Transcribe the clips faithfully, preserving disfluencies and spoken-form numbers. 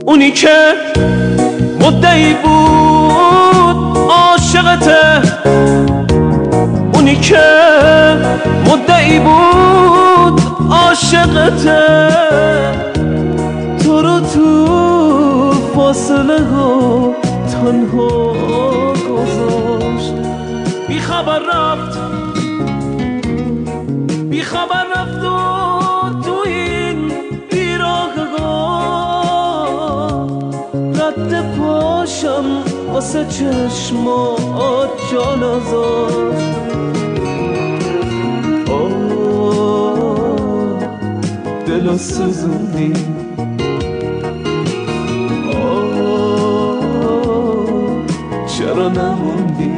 اونی که مدعی بود عاشقته، اونی که مدعی بود عاشقته، تو رو تو فاصله ها تنها گذاشت. بی خبر رفت، بی خبر رفت و تو این بیراهگاه رد پاشم واسه چشمات جا نذاشت. آه دلو سوزوندی، آه چرا نموندی،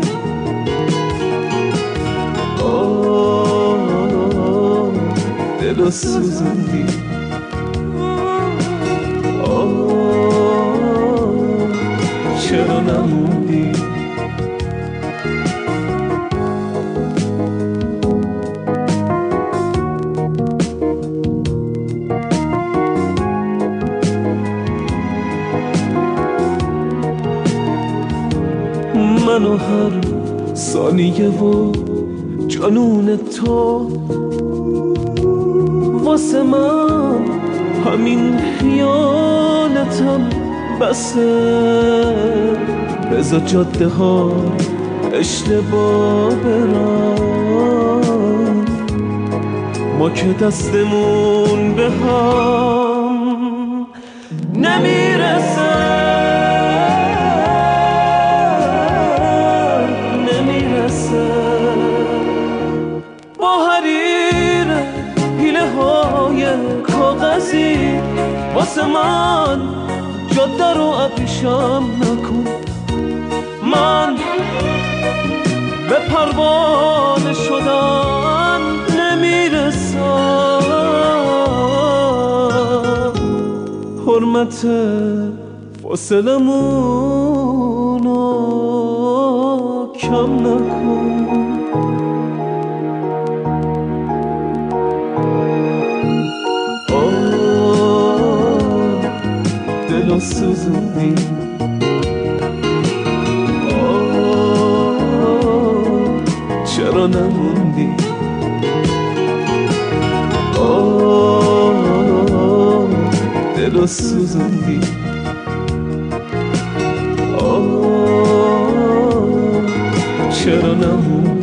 آه دلو سوزوندی، آه چرا نموندی. منو هر ثانیه و جنون تو واسه من همین خیالتم بسه. بذار جاده ها اشتباه برن، ما که دستمون به هم نمیرسه، نمیرسه. با حریر حیله های کاغذی واسه من جاده رو ابریشم نکن. من به پروانه شدن نمیرسم، حرمت فاصلمونو کم نکن. آه دلو سوزوندی، چرا نموندی، آه دلو سوزوندی، آه چرا نموندی.